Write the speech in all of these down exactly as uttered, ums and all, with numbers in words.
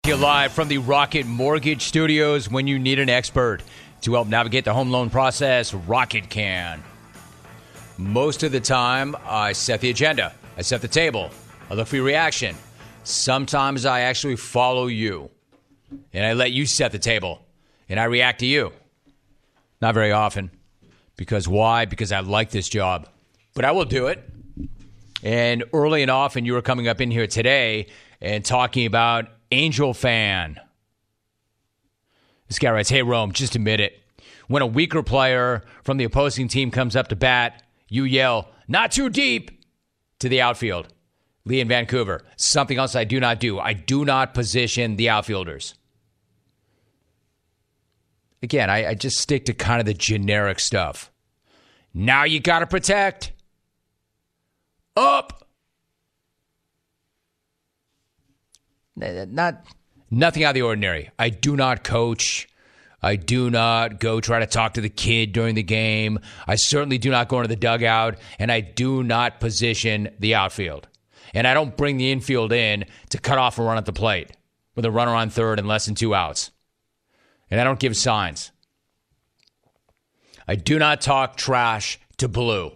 You live from the Rocket Mortgage Studios. When you need an expert to help navigate the home loan process, Rocket can. Most of the time, I set the agenda. I set the table. I look for your reaction. Sometimes I actually follow you, and I let you set the table, and I react to you. Not very often. Because why? Because I like this job. But I will do it. And early and often, you were coming up in here today and talking about Angel fan. This guy writes, hey, Rome, just admit it. When a weaker player from the opposing team comes up to bat, you yell, not too deep, to the outfield. Lee in Vancouver. Something else I do not do. I do not position the outfielders. Again, I, I just stick to kind of the generic stuff. Now you got to protect. Up. Not nothing out of the ordinary. I do not coach. I do not go try to talk to the kid during the game. I certainly do not go into the dugout, and I do not position the outfield. And I don't bring the infield in to cut off a run at the plate with a runner on third and less than two outs. And I don't give signs. I do not talk trash to Blue.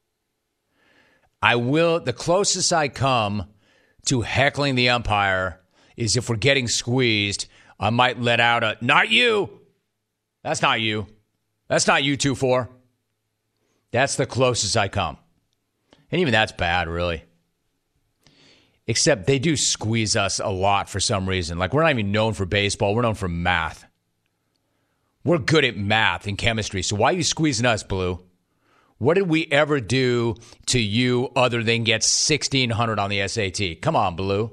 I will, the closest I come to heckling the umpire is if we're getting squeezed, I might let out a, not you. That's not you. That's not you two four. That's the closest I come. And even that's bad, really. Except they do squeeze us a lot for some reason. Like, we're not even known for baseball. We're known for math. We're good at math and chemistry. So why are you squeezing us, Blue? What did we ever do to you other than get sixteen hundred on the S A T? Come on, Blue.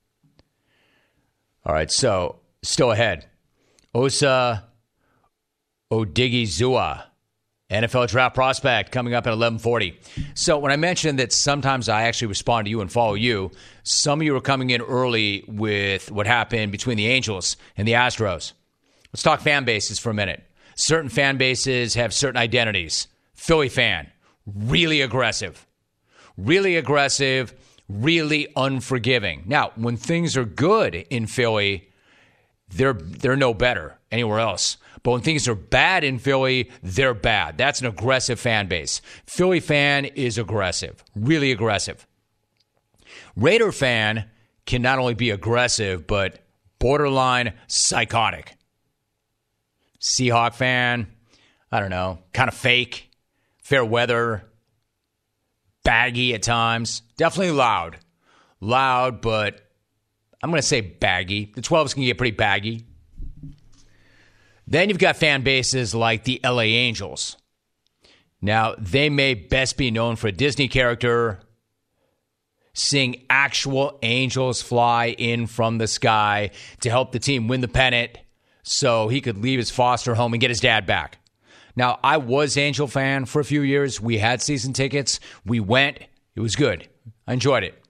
All right, so still ahead. Osa Odigizua, N F L draft prospect, coming up at eleven forty. So when I mentioned that sometimes I actually respond to you and follow you, some of you are coming in early with what happened between the Angels and the Astros. Let's talk fan bases for a minute. Certain fan bases have certain identities. Philly fan, really aggressive. Really aggressive, really unforgiving. Now, when things are good in Philly, they're they're no better anywhere else. But when things are bad in Philly, they're bad. That's an aggressive fan base. Philly fan is aggressive, really aggressive. Raider fan can not only be aggressive, but borderline psychotic. Seahawk fan, I don't know, kind of fake. Fair weather, baggy at times, definitely loud. Loud, but I'm going to say baggy. The twelves can get pretty baggy. Then you've got fan bases like the L A Angels. Now, they may best be known for a Disney character, seeing actual angels fly in from the sky to help the team win the pennant so he could leave his foster home and get his dad back. Now, I was Angel fan for a few years. We had season tickets. We went. It was good. I enjoyed it.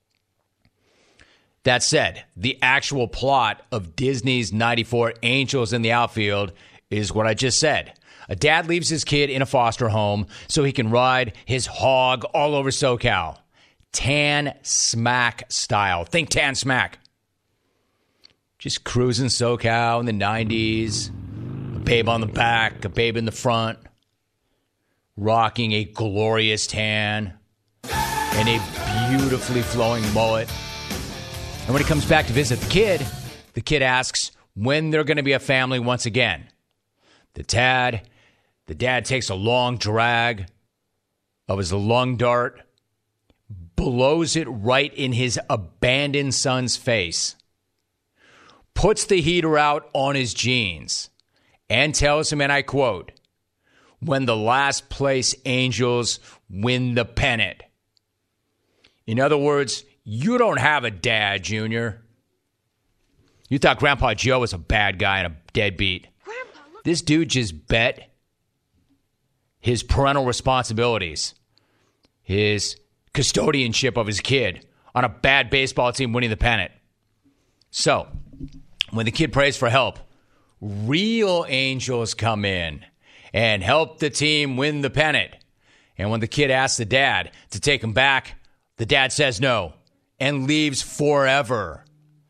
That said, the actual plot of Disney's ninety-four Angels in the Outfield is what I just said. A dad leaves his kid in a foster home so he can ride his hog all over SoCal. Tan Smack style. Think Tan Smack. Just cruising SoCal in the nineties. Babe on the back, a babe in the front, rocking a glorious tan and a beautifully flowing mullet. And when he comes back to visit the kid, the kid asks when they're going to be a family once again. The dad, the dad takes a long drag of his lung dart, blows it right in his abandoned son's face, puts the heater out on his jeans, and tells him, and I quote, when the last place Angels win the pennant. In other words, you don't have a dad, Junior. You thought Grandpa Joe was a bad guy and a deadbeat. Grandpa, look- this dude just bet his parental responsibilities, his custodianship of his kid, on a bad baseball team winning the pennant. So, when the kid prays for help, real angels come in and help the team win the pennant. And when the kid asks the dad to take him back, the dad says no and leaves forever.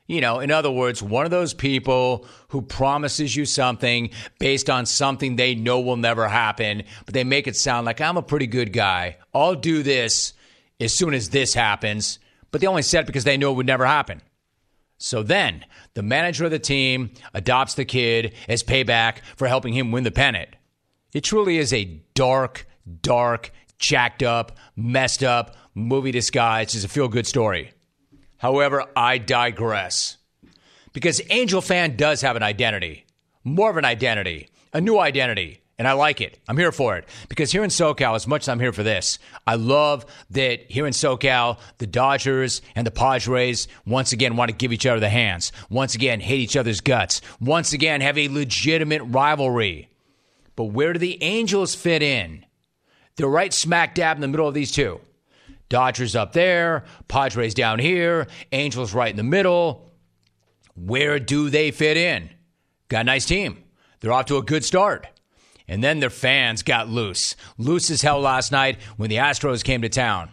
You know, in other words, one of those people who promises you something based on something they know will never happen, but they make it sound like, I'm a pretty good guy. I'll do this as soon as this happens. But they only said it because they knew it would never happen. So then, the manager of the team adopts the kid as payback for helping him win the pennant. It truly is a dark, dark, jacked up, messed up movie disguised as a feel-good story. However, I digress. Because Angel Fan does have an identity. More of an identity. A new identity. And I like it. I'm here for it. Because here in SoCal, as much as I'm here for this, I love that here in SoCal, the Dodgers and the Padres once again want to give each other the hands. Once again, hate each other's guts. Once again, have a legitimate rivalry. But where do the Angels fit in? They're right smack dab in the middle of these two. Dodgers up there, Padres down here, Angels right in the middle. Where do they fit in? Got a nice team. They're off to a good start. And then their fans got loose. Loose as hell last night when the Astros came to town.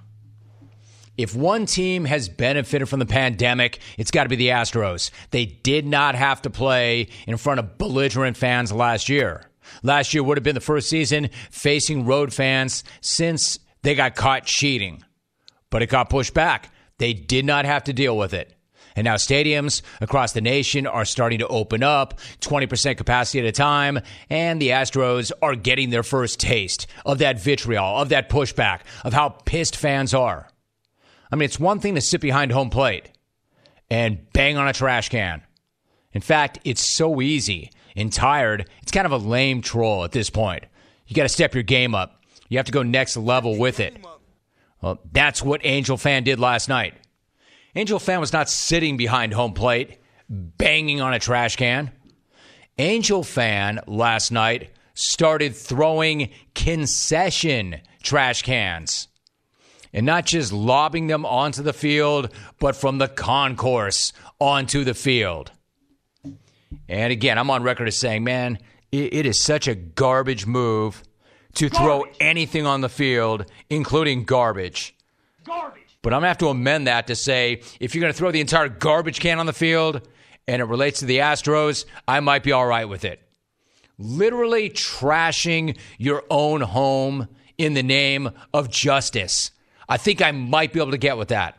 If one team has benefited from the pandemic, it's got to be the Astros. They did not have to play in front of belligerent fans last year. Last year would have been the first season facing road fans since they got caught cheating. But it got pushed back. They did not have to deal with it. And now stadiums across the nation are starting to open up, twenty percent capacity at a time, and the Astros are getting their first taste of that vitriol, of that pushback, of how pissed fans are. I mean, it's one thing to sit behind home plate and bang on a trash can. In fact, it's so easy and tired, it's kind of a lame troll at this point. You got to step your game up. You have to go next level with it. Well, that's what Angel Fan did last night. Angel Fan was not sitting behind home plate, banging on a trash can. Angel Fan last night started throwing concession trash cans. And not just lobbing them onto the field, but from the concourse onto the field. And again, I'm on record as saying, man, it, it is such a garbage move to garbage. Throw anything on the field, including garbage. Garbage. But I'm going to have to amend that to say, if you're going to throw the entire garbage can on the field and it relates to the Astros, I might be all right with it. Literally trashing your own home in the name of justice. I think I might be able to get with that.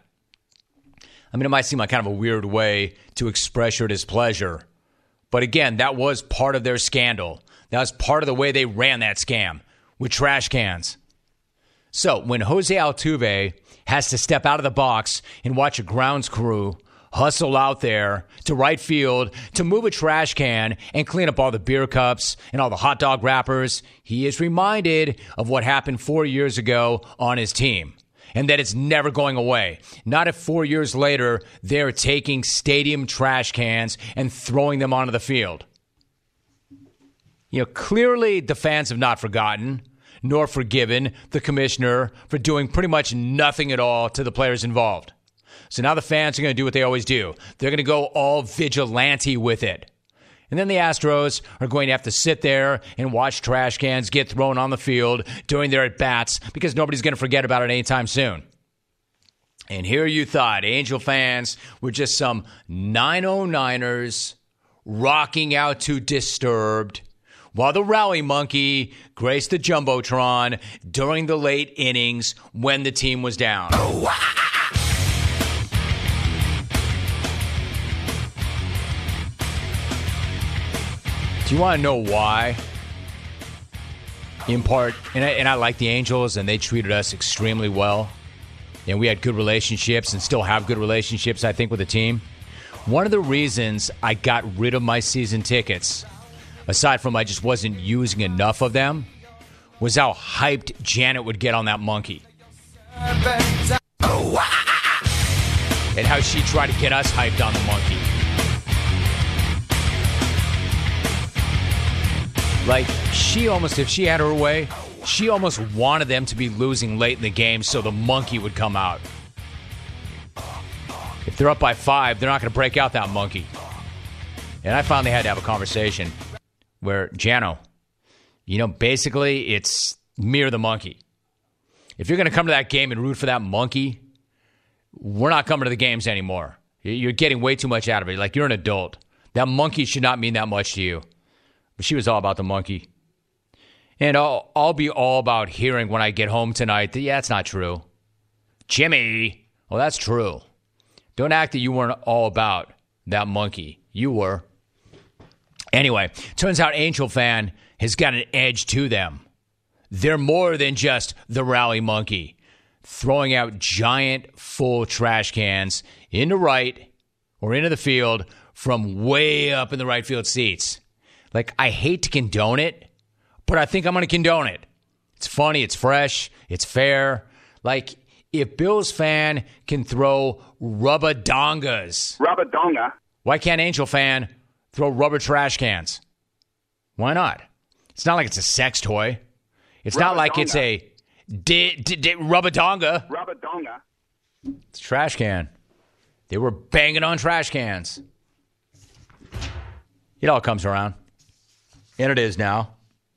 I mean, it might seem like kind of a weird way to express your displeasure. But again, that was part of their scandal. That was part of the way they ran that scam with trash cans. So when Jose Altuve has to step out of the box and watch a grounds crew hustle out there to right field to move a trash can and clean up all the beer cups and all the hot dog wrappers, he is reminded of what happened four years ago on his team. And that it's never going away. Not if four years later, they're taking stadium trash cans and throwing them onto the field. You know, clearly the fans have not forgotten, nor forgiven the commissioner for doing pretty much nothing at all to the players involved. So now the fans are going to do what they always do. They're going to go all vigilante with it. And then the Astros are going to have to sit there and watch trash cans get thrown on the field during their at-bats because nobody's going to forget about it anytime soon. And here you thought Angel fans were just some nine oh niners rocking out to Disturbed while the Rally Monkey graced the Jumbotron during the late innings when the team was down. Do you want to know why? In part, and I, and I like the Angels, and they treated us extremely well. And we had good relationships and still have good relationships, I think, with the team. One of the reasons I got rid of my season tickets, aside from I just wasn't using enough of them, was how hyped Janet would get on that monkey. And how she tried to get us hyped on the monkey. Like, she almost, if she had her way, she almost wanted them to be losing late in the game so the monkey would come out. If they're up by five, they're not going to break out that monkey. And I finally had to have a conversation where, Jano, you know, basically it's mirror the monkey. If you're going to come to that game and root for that monkey, we're not coming to the games anymore. You're getting way too much out of it. Like, you're an adult. That monkey should not mean that much to you. But she was all about the monkey. And I'll, I'll be all about hearing when I get home tonight that, yeah, it's not true. Jimmy, well, that's true. Don't act that you weren't all about that monkey. You were. Anyway, turns out Angel Fan has got an edge to them. They're more than just the rally monkey, throwing out giant full trash cans into right or into the field from way up in the right field seats. Like, I hate to condone it, but I think I'm going to condone it. It's funny, it's fresh, it's fair. Like, if Bills Fan can throw rubber dongas, rubber donga, why can't Angel Fan throw rubber trash cans? Why not? It's not like it's a sex toy. It's rubber not like donga. It's a di- di- di- rubber donga. Rubber donga. It's a trash can. They were banging on trash cans. It all comes around. And it is now.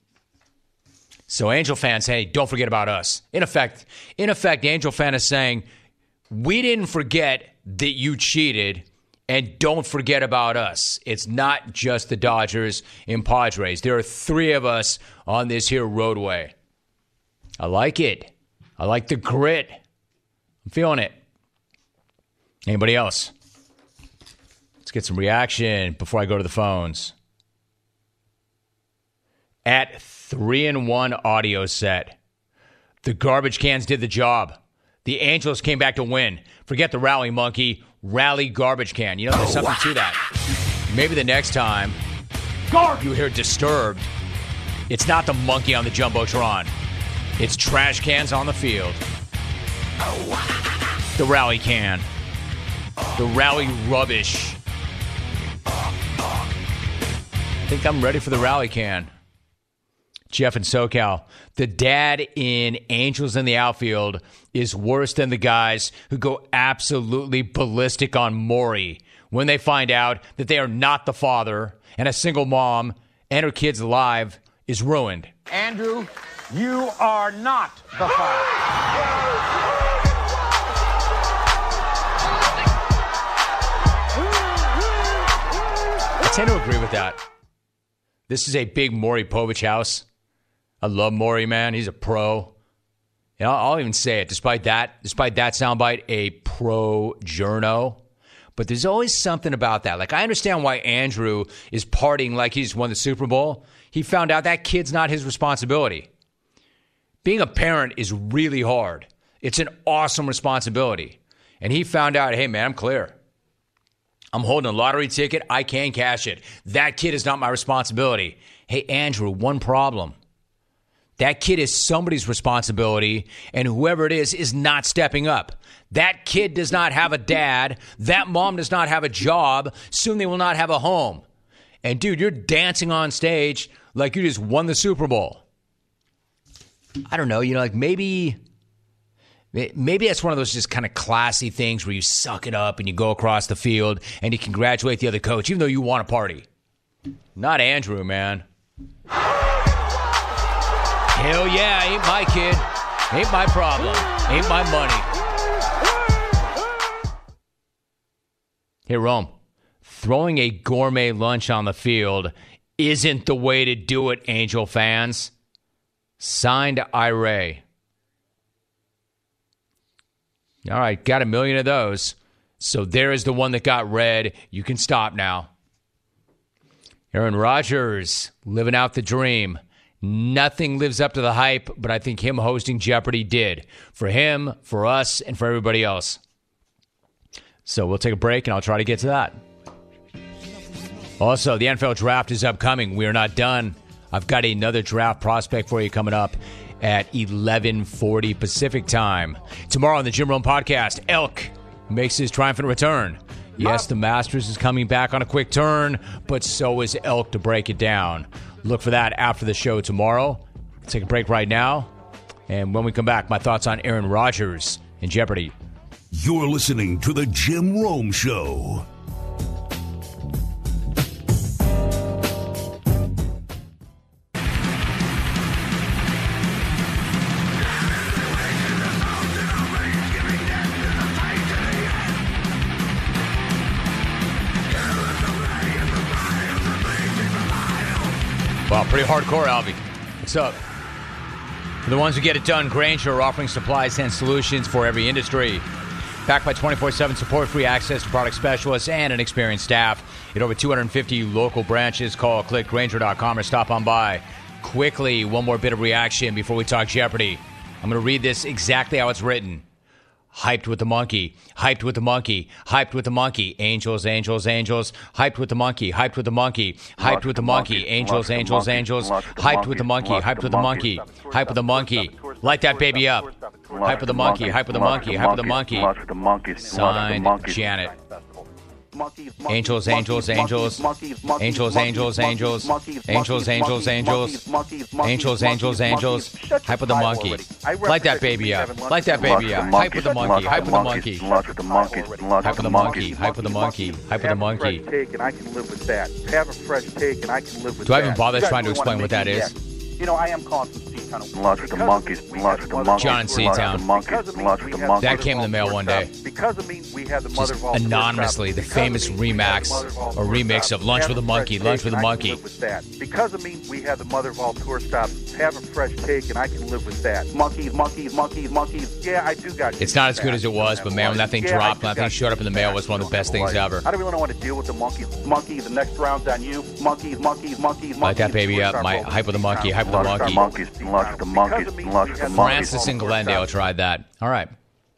So Angel Fan say, hey, don't forget about us. In effect, in effect, Angel Fan is saying, we didn't forget that you cheated, and don't forget about us. It's not just the Dodgers and Padres. There are three of us on this here roadway. I like it. I like the grit. I'm feeling it. Anybody else? Let's get some reaction before I go to the phones. At three and one audio set, the garbage cans did the job. The Angels came back to win. Forget the rally monkey, rally garbage can. You know, there's something to that. Maybe the next time you hear Disturbed, it's not the monkey on the Jumbotron. It's trash cans on the field. The rally can. The rally rubbish. I think I'm ready for the rally can. Jeff in SoCal, the dad in Angels in the Outfield is worse than the guys who go absolutely ballistic on Maury when they find out that they are not the father and a single mom and her kids alive is ruined. Andrew, you are not the father. I tend to agree with that. This is a big Maury Povich house. I love Maury, man. He's a pro. And I'll, I'll even say it, despite that, despite that soundbite, a pro journo. But there's always something about that. Like, I understand why Andrew is partying like he just won the Super Bowl. He found out that kid's not his responsibility. Being a parent is really hard. It's an awesome responsibility. And he found out, hey, man, I'm clear. I'm holding a lottery ticket. I can cash it. That kid is not my responsibility. Hey, Andrew, one problem. That kid is somebody's responsibility, and whoever it is is not stepping up. That kid does not have a dad. That mom does not have a job. Soon they will not have a home. And, dude, you're dancing on stage like you just won the Super Bowl. I don't know. You know, like maybe, maybe that's one of those just kind of classy things where you suck it up and you go across the field and you congratulate the other coach, even though you want a party. Not Andrew, man. Hell yeah, ain't my kid. Ain't my problem. Ain't my money. Hey, Rome. Throwing a gourmet lunch on the field isn't the way to do it, Angel fans. Signed, Iray. All right, got a million of those. So there is the one that got read. You can stop now. Aaron Rodgers, living out the dream. Nothing lives up to the hype, but I think him hosting Jeopardy did. For him, for us, and for everybody else. So we'll take a break, and I'll try to get to that. Also, the N F L draft is upcoming. We are not done. I've got another draft prospect for you coming up at eleven forty Pacific time. Tomorrow on the Jim Rome Podcast, Elk makes his triumphant return. Yes, the Masters is coming back on a quick turn, but so is Elk to break it down. Look for that after the show tomorrow. Let's take a break right now. And when we come back, my thoughts on Aaron Rodgers and Jeopardy. You're listening to The Jim Rome Show. Wow, pretty hardcore, Albie. What's up? For the ones who get it done, Grainger are offering supplies and solutions for every industry. Backed by twenty-four seven support, free access to product specialists, and an experienced staff. At over two hundred fifty local branches, call, click, Grainger dot com, or stop on by. Quickly, one more bit of reaction before we talk Jeopardy. I'm going to read this exactly how it's written. Hyped with the monkey, hyped with the monkey, hyped with the monkey, angels, angels, angels, hyped with the monkey, hyped with the monkey, hyped with the monkey, angels, angels, angels, hyped with the monkey, hyped with the monkey, hyped with the monkey, light that baby up, hyped with the monkey, hyped with the monkey, hyped with the monkey, signed Janet. Angels, angels, angels, angels, angels, angels, angels, angels, angels, angels, angels, angels, hype with the monkey. Light that baby up. Light that baby up. Hype with the monkey. Hype with the monkey. Hype with the monkey. Hype with the monkey. Hype with the monkey. And I can live with that. Have a fresh take, and I can live with that. Do I even bother trying to explain what that is? You know, I am calling from Seatown. Lots of the monkeys, lots of the monkeys. John in Seatown. That came in the mail one day. Because of me, we had the mother of all anonymously, the famous remax or remix of Lunch with a Monkey, Lunch with a Monkey. Because of me, we had the mother of all tour stops. Have a fresh take, and I can live with that. Monkeys, monkeys, monkeys, monkeys. Yeah, I do got. It's not as good as it was, but man, when that thing dropped, when that thing showed up in the mail, it was one of the best things ever. I don't really want to deal with the monkeys. Monkeys, the next round's on you. Monkeys, monkeys, monkeys, monkeys. Light that baby up. My hype with the monkey, hype with the monkey. Monkeys, lots of the monkeys, lots of the monkeys. Francis in Glendale tried that. All right.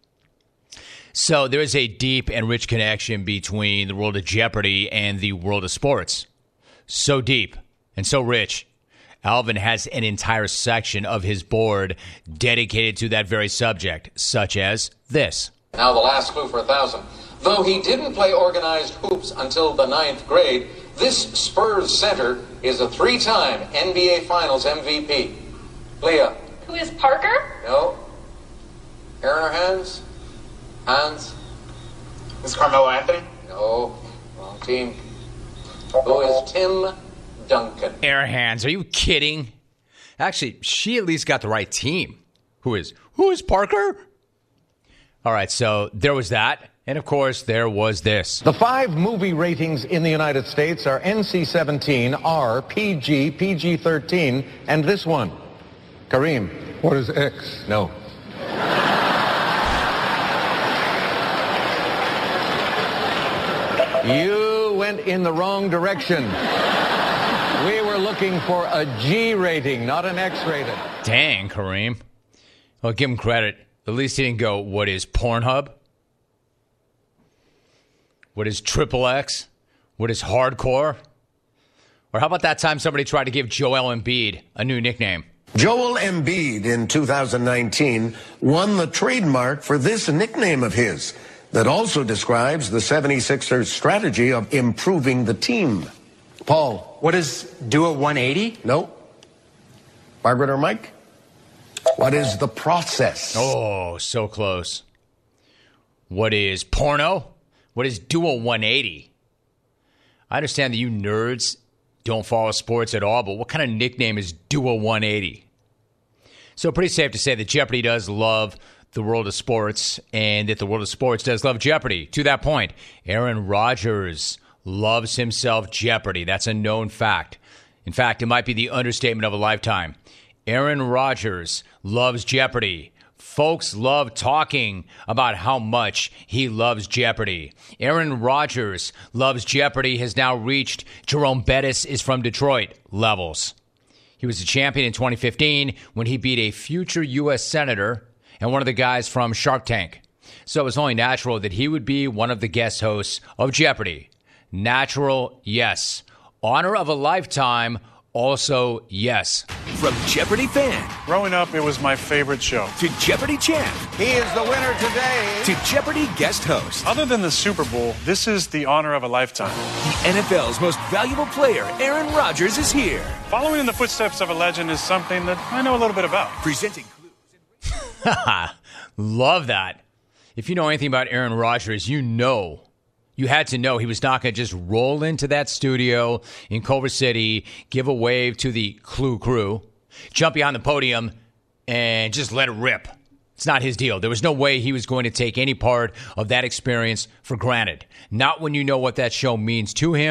So there is a deep and rich connection between the world of Jeopardy and the world of sports. So deep and so rich. Alvin has an entire section of his board dedicated to that very subject, such as this. Now the last clue for a thousand. Though he didn't play organized hoops until the ninth grade, this Spurs center is a three-time N B A Finals M V P. Leah. Who is Parker? No. Aaron or Hans? Hans? Is Carmelo Anthony? No. Wrong team. Who is Tim Duncan? Air hands. Are you kidding? Actually, she at least got the right team. Who is? Who is Parker? All right, so there was that. And, of course, there was this. The five movie ratings in the United States are N C seventeen, R, P G, P G thirteen, and this one. Kareem. What is X? No. You went in the wrong direction. We were looking for a G rating, not an X rating. Dang, Kareem. Well, give him credit. At least he didn't go, what is Pornhub? What is Triple X? What is Hardcore? Or how about that time somebody tried to give Joel Embiid a new nickname? Joel Embiid in two thousand nineteen won the trademark for this nickname of his that also describes the seventy-sixers strategy of improving the team. Paul. What is Duo one eighty? No. Margaret or Mike? What is the process? Oh, so close. What is porno? What is Duo one eighty? I understand that you nerds don't follow sports at all, but what kind of nickname is Duo one eighty? So pretty safe to say that Jeopardy does love the world of sports and that the world of sports does love Jeopardy. To that point, Aaron Rodgers loves himself Jeopardy. That's a known fact. In fact, it might be the understatement of a lifetime. Aaron Rodgers loves Jeopardy. Folks love talking about how much he loves Jeopardy. Aaron Rodgers loves Jeopardy has now reached Jerome Bettis is from Detroit levels. He was a champion in twenty fifteen when he beat a future U S senator and one of the guys from Shark Tank. So it was only natural that he would be one of the guest hosts of Jeopardy. Natural, yes. Honor of a lifetime, also yes. From Jeopardy fan. Growing up, it was my favorite show. To Jeopardy champ. He is the winner today. To Jeopardy guest host. Other than the Super Bowl, this is the honor of a lifetime. The N F L's most valuable player, Aaron Rodgers, is here. Following in the footsteps of a legend is something that I know a little bit about. Presenting clues. Love that. If you know anything about Aaron Rodgers, you know. You had to know he was not going to just roll into that studio in Culver City, give a wave to the Clue crew, jump behind the podium, and just let it rip. It's not his deal. There was no way he was going to take any part of that experience for granted. Not when you know what that show means to him,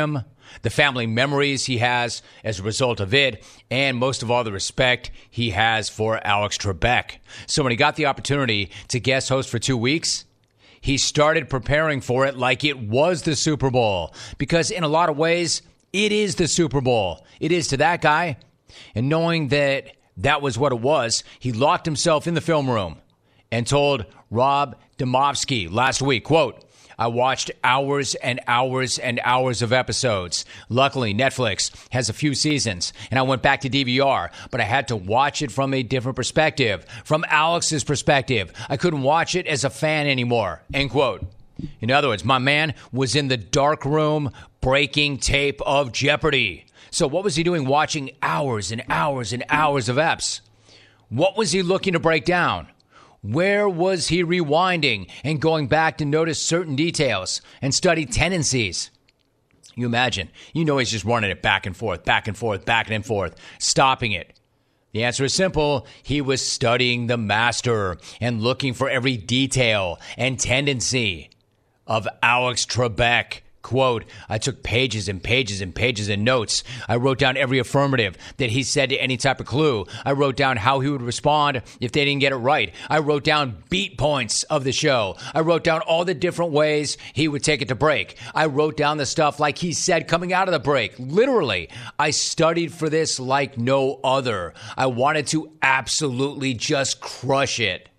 the family memories he has as a result of it, and most of all, the respect he has for Alex Trebek. So when he got the opportunity to guest host for two weeks, he started preparing for it like it was the Super Bowl, because in a lot of ways, it is the Super Bowl. It is to that guy. And knowing that that was what it was, he locked himself in the film room and told Rob Demovsky last week, quote, I watched hours and hours and hours of episodes. Luckily, Netflix has a few seasons, and I went back to D V R, but I had to watch it from a different perspective, from Alex's perspective. I couldn't watch it as a fan anymore, end quote. In other words, my man was in the dark room breaking tape of Jeopardy. So what was he doing watching hours and hours and hours of eps? What was he looking to break down? Where was he rewinding and going back to notice certain details and study tendencies? You imagine, you know he's just running it back and forth, back and forth, back and forth, stopping it. The answer is simple. He was studying the master and looking for every detail and tendency of Alex Trebek. Quote, I took pages and pages and pages of notes. I wrote down every affirmative that he said to any type of clue. I wrote down how he would respond if they didn't get it right. I wrote down beat points of the show. I wrote down all the different ways he would take it to break. I wrote down the stuff like he said coming out of the break. Literally, I studied for this like no other. I wanted to absolutely just crush it.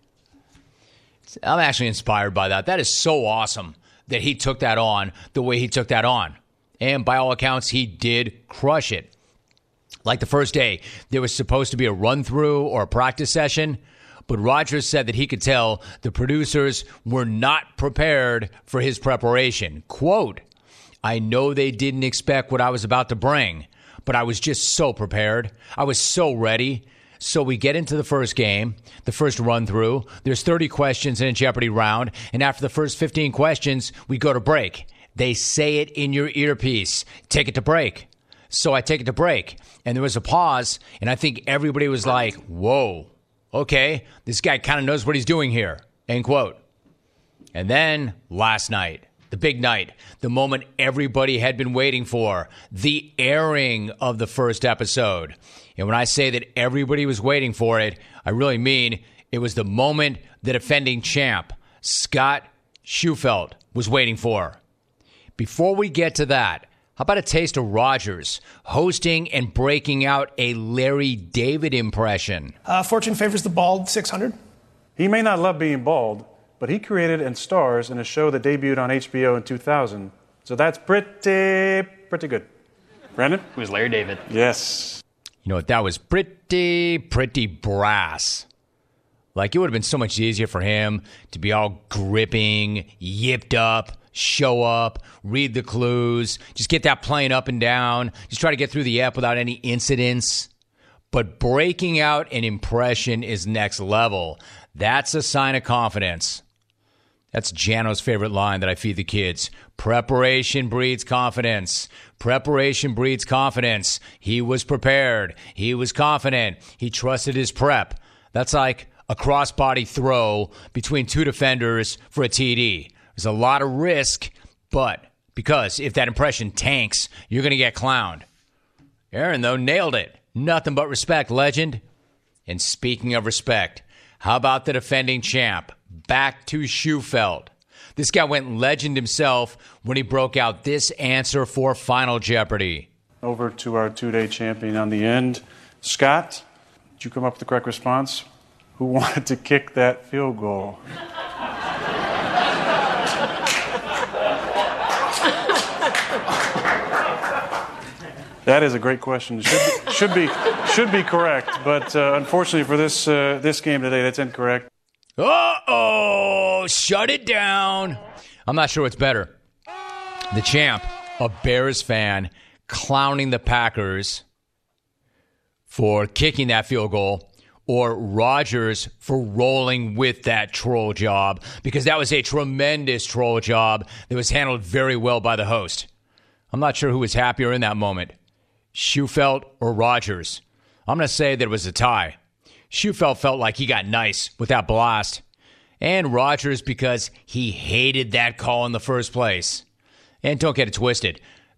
I'm actually inspired by that. That is so awesome that he took that on the way he took that on. And by all accounts, he did crush it. Like the first day, there was supposed to be a run-through or a practice session, but Rogers said that he could tell the producers were not prepared for his preparation. Quote, I know they didn't expect what I was about to bring, but I was just so prepared. I was so ready. So we get into the first game, the first run-through. There's thirty questions in a Jeopardy round, and after the first fifteen questions, we go to break. They say it in your earpiece. Take it to break. So I take it to break, and there was a pause, and I think everybody was like, whoa, okay, this guy kind of knows what he's doing here, end quote. And then last night, the big night, the moment everybody had been waiting for, the airing of the first episode. And when I say that everybody was waiting for it, I really mean it was the moment the defending champ, Scott Shufelt, was waiting for. Before we get to that, how about a taste of Rogers hosting and breaking out a Larry David impression? Uh, Fortune favors the bald six hundred. He may not love being bald, but he created and stars in a show that debuted on H B O in two thousand. So that's pretty, pretty good. Brandon? It was Larry David. Yes. You know what? That was pretty, pretty brass. Like, it would have been so much easier for him to be all gripping, yipped up, show up, read the clues, just get that plane up and down, just try to get through the ep without any incidents. But breaking out an impression is next level. That's a sign of confidence. That's Jano's favorite line that I feed the kids. Preparation breeds confidence. Preparation breeds confidence. He was prepared. He was confident. He trusted his prep. That's like a crossbody throw between two defenders for a T D. There's a lot of risk, but because if that impression tanks, you're going to get clowned. Aaron, though, nailed it. Nothing but respect, legend. And speaking of respect, how about the defending champ? Back to Shufelt. This guy went legend himself when he broke out this answer for Final Jeopardy. Over to our two-day champion on the end. Scott, did you come up with the correct response? Who wanted to kick that field goal? That is a great question. Should be, should be, should be correct, but uh, unfortunately for this uh, this game today, that's incorrect. Uh-oh, shut it down. I'm not sure what's better. The champ, a Bears fan, clowning the Packers for kicking that field goal, or Rogers for rolling with that troll job, because that was a tremendous troll job that was handled very well by the host. I'm not sure who was happier in that moment, Shufelt or Rogers. I'm going to say that it was a tie. Shufelt felt like he got nice with that blast. And Rogers because he hated that call in the first place. And don't get it twisted.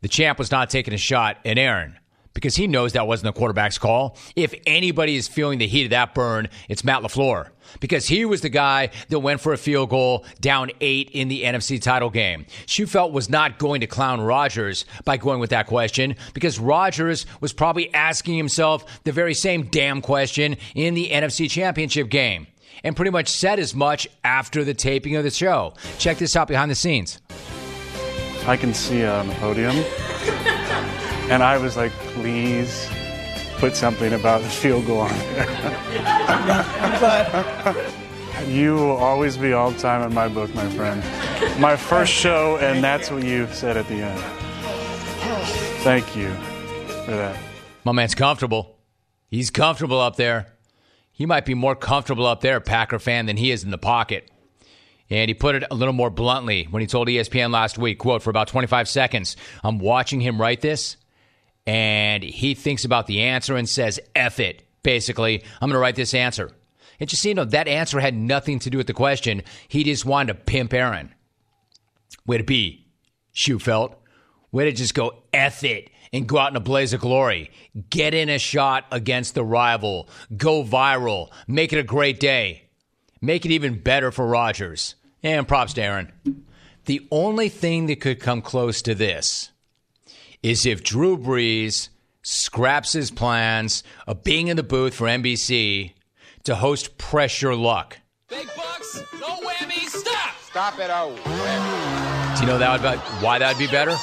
The champ was not taking a shot at Aaron because he knows that wasn't the quarterback's call. If anybody is feeling the heat of that burn, it's Matt LaFleur because he was the guy that went for a field goal down eight in the N F C title game. Shufelt was not going to clown Rodgers by going with that question because Rodgers was probably asking himself the very same damn question in the N F C championship game and pretty much said as much after the taping of the show. Check this out behind the scenes. I can see it on the podium. And I was like, please put something about the field goal on there. I'm glad. You will always be all time in my book, my friend. My first show, and that's what you said at the end. Thank you for that. My man's comfortable. He's comfortable up there. He might be more comfortable up there, Packer fan, than he is in the pocket. And he put it a little more bluntly when he told E S P N last week, quote, for about twenty-five seconds, I'm watching him write this, and he thinks about the answer and says, F it. Basically, I'm going to write this answer. And just so you know, that answer had nothing to do with the question. He just wanted to pimp Aaron. Way to be, Shufelt. Way to just go F it and go out in a blaze of glory. Get in a shot against the rival. Go viral. Make it a great day. Make it even better for Rodgers. And props to Aaron. The only thing that could come close to this is if Drew Brees scraps his plans of being in the booth for N B C to host Press Your Luck. Big bucks, no whammy, stop! Stop it, oh. Do you know that would, why that would be better?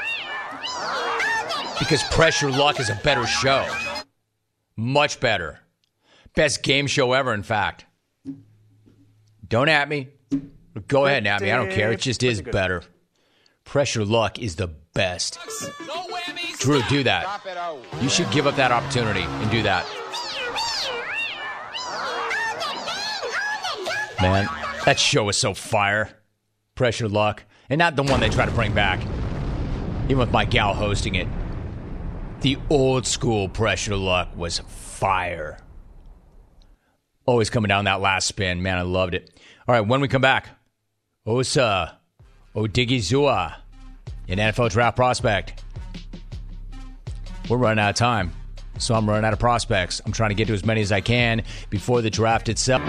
Because Press Your Luck is a better show. Much better. Best game show ever, in fact. Don't at me. Go ahead and at me. I don't care. It just is better. Press Your Luck is the best. Drew, do that. You should give up that opportunity and do that. Man, that show is so fire. Press Your Luck. And not the one they try to bring back. Even with my gal hosting it. The old school Press Your Luck was fire. Always coming down that last spin. Man, I loved it. All right, when we come back, Osa Odigizua, an N F L draft prospect. We're running out of time, so I'm running out of prospects. I'm trying to get to as many as I can before the draft itself.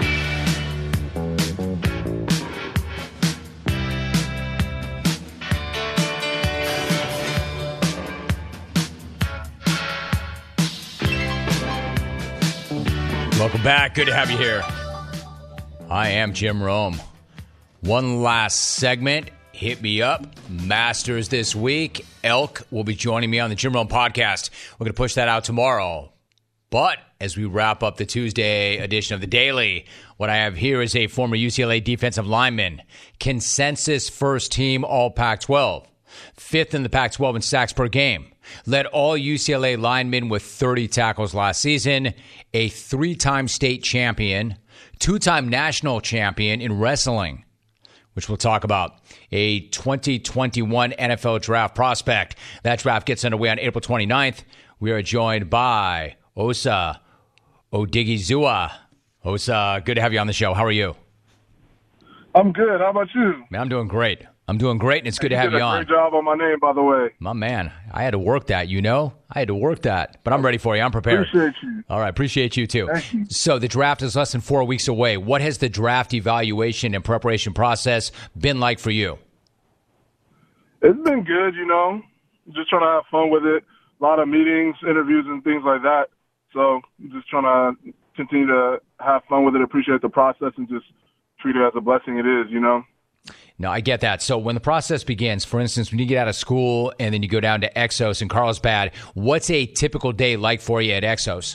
Welcome back. Good to have you here. I am Jim Rome. One last segment. Hit me up. Masters this week. Elk will be joining me on the Jim Rome podcast. We're going to push that out tomorrow. But as we wrap up the Tuesday edition of The Daily, what I have here is a former U C L A defensive lineman, consensus first team all Pac twelve, fifth in the Pac twelve in sacks per game, led all U C L A linemen with thirty tackles last season, a three-time state champion, two-time national champion in wrestling, which we'll talk about, a twenty twenty-one N F L draft prospect. That draft gets underway on April twenty-ninth. We are joined by Osa Odigizua. Osa, good to have you on the show. How are you? I'm good. How about you? Man, I'm doing great. I'm doing great, and it's good you to have did you a on. Great job on my name, by the way. My man, I had to work that, you know? I had to work that. But I'm ready for you. I'm prepared. Appreciate you. All right, appreciate you too. Thank you. So the draft is less than four weeks away. What has the draft evaluation and preparation process been like for you? It's been good, you know. Just trying to have fun with it. A lot of meetings, interviews, and things like that. So just trying to continue to have fun with it, appreciate the process, and just treat it as a blessing it is, you know? No, I get that. So when the process begins, for instance, when you get out of school and then you go down to Exos in Carlsbad, what's a typical day like for you at Exos?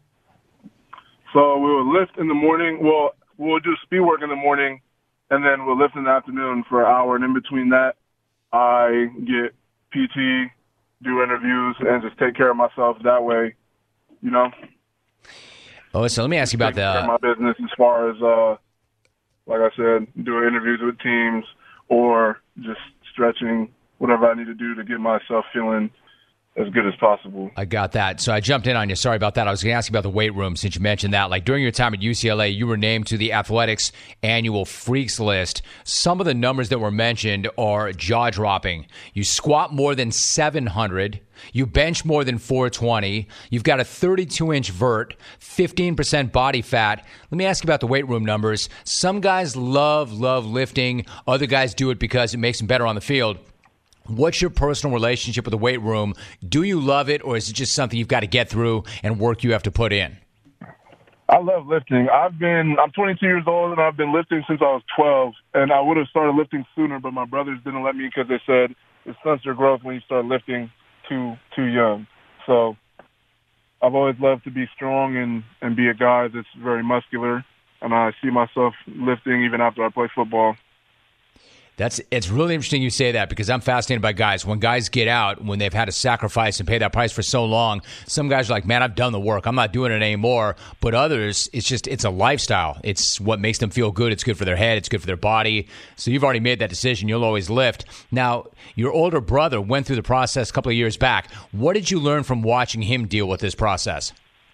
So we'll lift in the morning. Well, we'll do speed work in the morning, and then we'll lift in the afternoon for an hour. And in between that, I get P T, do interviews, and just take care of myself that way, you know? Oh, so let me ask you about Taking care of the... my business as far as... uh like I said, doing interviews with teams or just stretching, whatever I need to do to get myself feeling as good as possible. I got that. So I jumped in on you. Sorry about that. I was going to ask you about the weight room since you mentioned that. Like during your time at U C L A, you were named to the Athletics annual freaks list. Some of the numbers that were mentioned are jaw-dropping. You squat more than seven hundred. You bench more than four twenty. You've got a thirty-two inch vert, fifteen percent body fat. Let me ask you about the weight room numbers. Some guys love, love lifting. Other guys do it because it makes them better on the field. What's your personal relationship with the weight room? Do you love it, or is it just something you've got to get through and work you have to put in? I love lifting. I've been, I'm twenty-two years old, and I've been lifting since I was twelve. And I would have started lifting sooner, but my brothers didn't let me because they said it stunts your growth when you start lifting too too young. So I've always loved to be strong and, and be a guy that's very muscular. And I see myself lifting even after I play football. That's it's really interesting you say that because I'm fascinated by guys. When guys get out, when they've had to sacrifice and pay that price for so long, some guys are like, man, I've done the work. I'm not doing it anymore. But others, it's just it's a lifestyle. It's what makes them feel good. It's good for their head. It's good for their body. So you've already made that decision. You'll always lift. Now, your older brother went through the process a couple of years back. What did you learn from watching him deal with this process?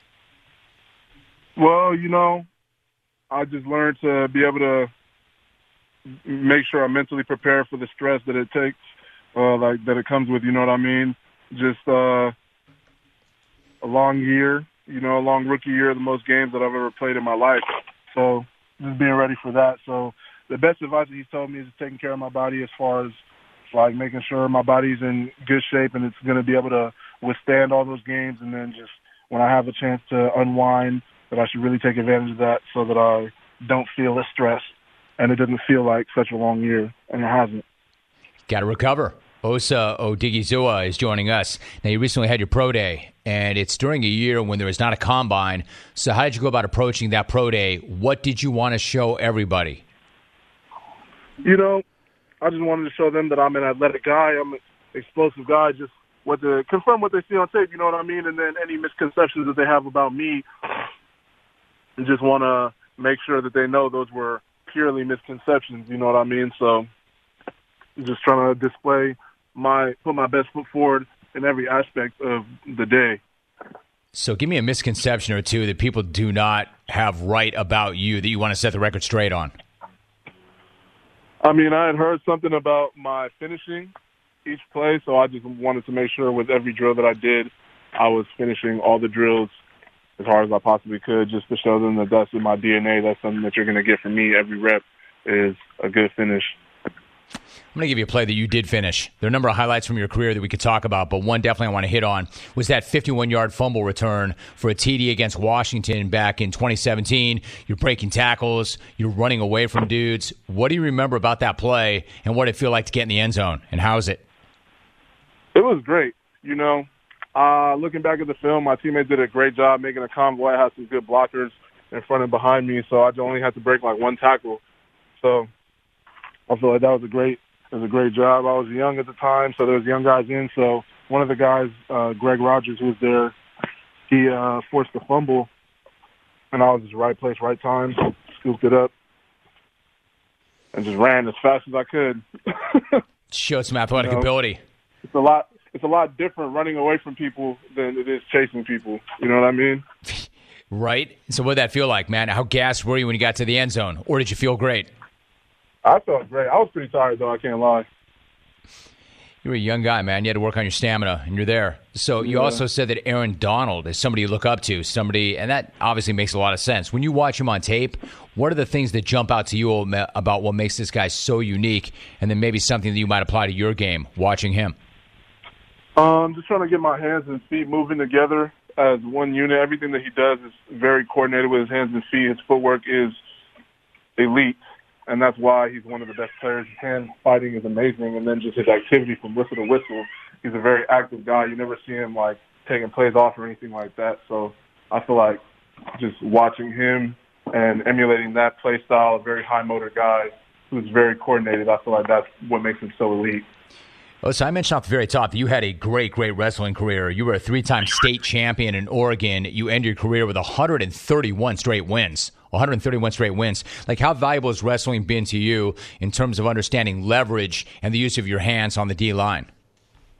Well, you know, I just learned to be able to make sure I'm mentally prepared for the stress that it takes, uh, like that it comes with, you know what I mean? Just uh, a long year, you know, a long rookie year, the most games that I've ever played in my life. So just being ready for that. So the best advice that he's told me is taking care of my body as far as like making sure my body's in good shape and it's going to be able to withstand all those games. And then just when I have a chance to unwind, that I should really take advantage of that so that I don't feel the stress. And it doesn't feel like such a long year, and it hasn't. Got to recover. Osa Odigizua is joining us. Now, you recently had your pro day, and it's during a year when there is not a combine. So how did you go about approaching that pro day? What did you want to show everybody? You know, I just wanted to show them that I'm an athletic guy. I'm an explosive guy, just what to confirm what they see on tape, you know what I mean? And then any misconceptions that they have about me, I just want to make sure that they know those were purely misconceptions, you know what I mean? So just trying to display my, put my best foot forward in every aspect of the day. So give me a misconception or two that people do not have right about you that you want to set the record straight on. I mean, I had heard something about my finishing each play, so I just wanted to make sure with every drill that I did, I was finishing all the drills as hard as I possibly could, just to show them that that's in my D N A. That's something that you're going to get from me. Every rep is a good finish. I'm going to give you a play that you did finish. There are a number of highlights from your career that we could talk about, but one definitely I want to hit on was that fifty-one-yard fumble return for a T D against Washington back in twenty seventeen. You're breaking tackles. You're running away from dudes. What do you remember about that play, and what did it feel like to get in the end zone, and how is it? It was great. You know, Uh, looking back at the film, my teammates did a great job making a convoy. I had some good blockers in front and behind me, so I only had to break like one tackle. So I feel like that was a great, it was a great job. I was young at the time, so there was young guys in. So one of the guys, uh, Greg Rogers, who was there, he uh, forced the fumble, and I was just right place, right time, scooped it up, and just ran as fast as I could. Showed some athletic you know, ability. It's a lot. It's a lot different running away from people than it is chasing people. You know what I mean? Right. So what did that feel like, man? How gassed were you when you got to the end zone? Or did you feel great? I felt great. I was pretty tired, though. I can't lie. You were a young guy, man. You had to work on your stamina, and you're there. So you Yeah. also said that Aaron Donald is somebody you look up to, somebody, and that obviously makes a lot of sense. When you watch him on tape, what are the things that jump out to you about what makes this guy so unique, and then maybe something that you might apply to your game watching him? Um, just trying to get my hands and feet moving together as one unit. Everything that he does is very coordinated with his hands and feet. His footwork is elite, and that's why he's one of the best players. His hand fighting is amazing, and then just his activity from whistle to whistle. He's a very active guy. You never see him, like, taking plays off or anything like that. So I feel like just watching him and emulating that play style, a very high-motor guy who's very coordinated, I feel like that's what makes him so elite. Oh, so I mentioned off the very top that you had a great, great wrestling career. You were a three-time state champion in Oregon. You ended your career with one hundred thirty-one straight wins. one hundred thirty-one straight wins. Like, how valuable has wrestling been to you in terms of understanding leverage and the use of your hands on the D-line?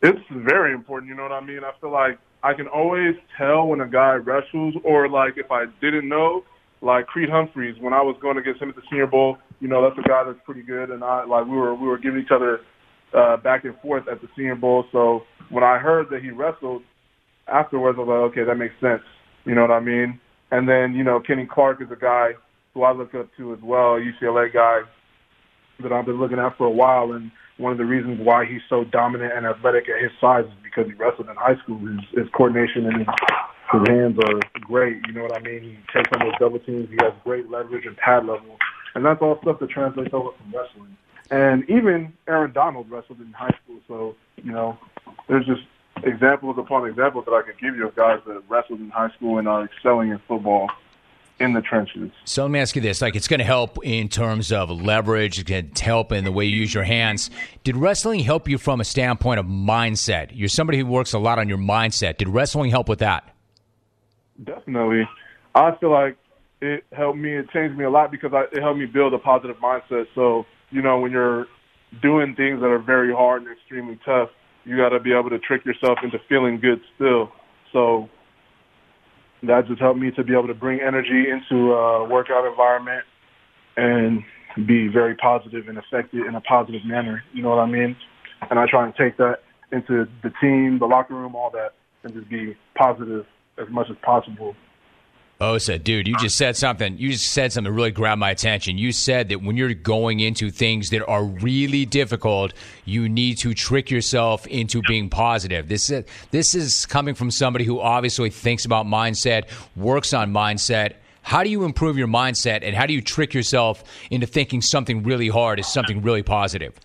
It's very important, you know what I mean? I feel like I can always tell when a guy wrestles, or like if I didn't know, like Creed Humphreys, when I was going against him at the Senior Bowl, you know, that's a guy that's pretty good, and I like we were we were giving each other uh, back and forth at the Senior Bowl. So when I heard that he wrestled afterwards, I was like, okay, that makes sense. You know what I mean? And then, you know, Kenny Clark is a guy who I look up to as well, a U C L A guy that I've been looking at for a while, and one of the reasons why he's so dominant and athletic at his size is because he wrestled in high school. His, his coordination and his, his hands are great. You know what I mean? He takes on those double teams. He has great leverage and pad level. And that's all stuff that translates over from wrestling. And even Aaron Donald wrestled in high school. So, you know, there's just examples upon examples that I could give you of guys that wrestled in high school and are excelling in football in the trenches. So let me ask you this. Like, it's going to help in terms of leverage. It's going to help in the way you use your hands. Did wrestling help you from a standpoint of mindset? You're somebody who works a lot on your mindset. Did wrestling help with that? Definitely. I feel like it helped me. It changed me a lot because I, it helped me build a positive mindset. So, you know, when you're doing things that are very hard and extremely tough, you got to be able to trick yourself into feeling good still. So that just helped me to be able to bring energy into a workout environment and be very positive and effective in a positive manner. You know what I mean? And I try and take that into the team, the locker room, all that, and just be positive as much as possible. Osa, dude, you just said something. You just said something that really grabbed my attention. You said that when you're going into things that are really difficult, you need to trick yourself into being positive. This is, this is coming from somebody who obviously thinks about mindset, works on mindset. How do you improve your mindset, and how do you trick yourself into thinking something really hard is something really positive?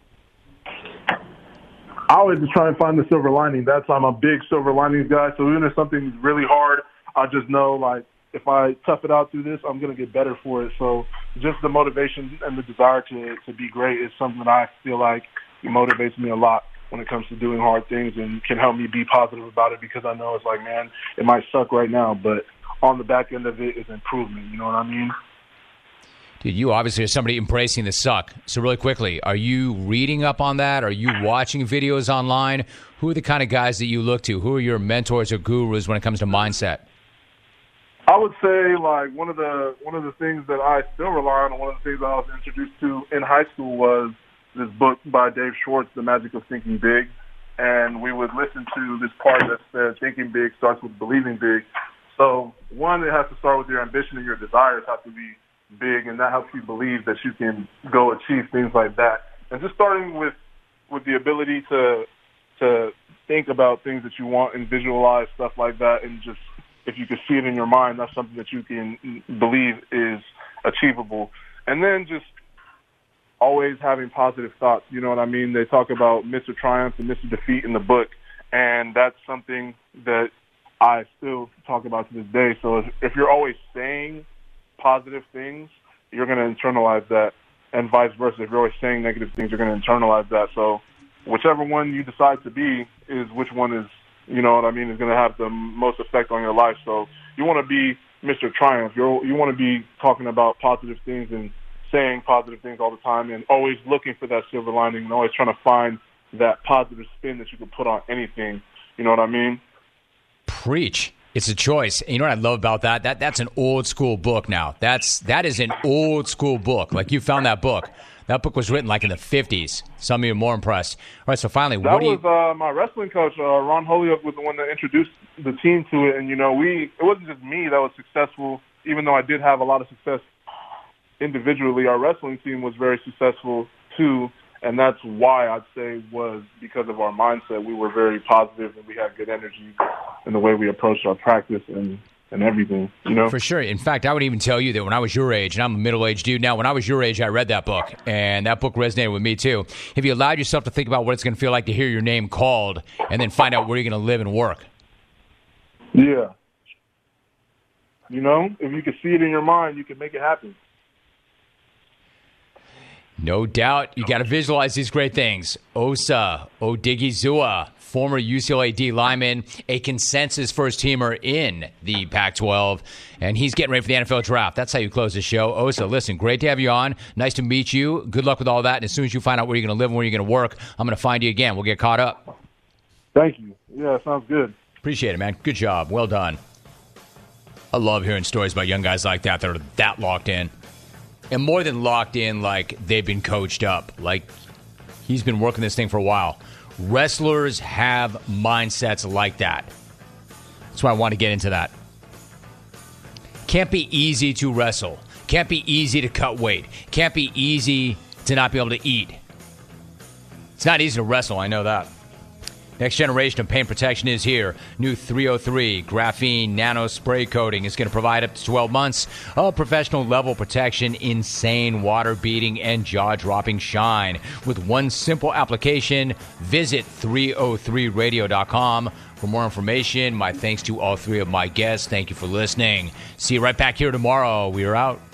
I always just try and find the silver lining. That's I'm a big silver linings guy. So even if something's really hard, I just know, like, if I tough it out through this, I'm going to get better for it. So just the motivation and the desire to, to be great is something that I feel like motivates me a lot when it comes to doing hard things and can help me be positive about it, because I know it's like, man, it might suck right now, but on the back end of it is improvement. You know what I mean? Dude, you obviously are somebody embracing the suck. So really quickly, are you reading up on that? Are you watching videos online? Who are the kind of guys that you look to? Who are your mentors or gurus when it comes to mindset? I would say, like, one of the one of the things that I still rely on, and one of the things I was introduced to in high school was this book by Dave Schwartz, The Magic of Thinking Big. And we would listen to this part that says thinking big starts with believing big. So, one, it has to start with your ambition, and your desires have to be big, and that helps you believe that you can go achieve things like that. And just starting with with the ability to to think about things that you want and visualize stuff like that, and just if you can see it in your mind, that's something that you can believe is achievable. And then just always having positive thoughts. You know what I mean? They talk about Mister Triumph and Mister Defeat in the book, and that's something that I still talk about to this day. So if, if you're always saying positive things, you're going to internalize that, and vice versa. If you're always saying negative things, you're going to internalize that. So whichever one you decide to be is which one is, you know what I mean, is going to have the most effect on your life. So you want to be Mister Triumph. You're, you want to be talking about positive things and saying positive things all the time, and always looking for that silver lining, and always trying to find that positive spin that you can put on anything. You know what I mean? Preach. It's a choice. And you know what I love about that? That that's an old school book now. That's that is an old school book. Like, you found that book. That book was written like in the fifties. Some of you are more impressed. All right, so finally, that what do you... That was uh, my wrestling coach, uh, Ron Holyoke, was the one that introduced the team to it. And, you know, we it wasn't just me that was successful, even though I did have a lot of success individually. Our wrestling team was very successful, too. And that's why I'd say was because of our mindset. We were very positive, and we had good energy in the way we approached our practice and, and everything, you know? For sure. In fact, I would even tell you that when I was your age, and I'm a middle-aged dude now, when I was your age, I read that book, and that book resonated with me, too. Have you allowed yourself to think about what it's going to feel like to hear your name called and then find out where you're going to live and work? Yeah. You know, if you can see it in your mind, you can make it happen. No doubt. You got to visualize these great things. Osa Odigizua, former U C L A D lineman, a consensus first-teamer in the Pac twelve, and he's getting ready for the N F L draft. That's how you close the show. Osa, listen, great to have you on. Nice to meet you. Good luck with all that. And as soon as you find out where you're going to live and where you're going to work, I'm going to find you again. We'll get caught up. Thank you. Yeah, sounds good. Appreciate it, man. Good job. Well done. I love hearing stories about young guys like that that are that locked in. And more than locked in, like they've been coached up. Like he's been working this thing for a while. Wrestlers have mindsets like that. That's why I want to get into that. Can't be easy to wrestle. Can't be easy to cut weight. Can't be easy to not be able to eat. It's not easy to wrestle, I know that. Next generation of paint protection is here. New three oh three graphene nano spray coating is going to provide up to twelve months of professional level protection, insane water beating, and jaw dropping shine. With one simple application, visit three oh three radio dot com for more information. My thanks to all three of my guests. Thank you for listening. See you right back here tomorrow. We are out.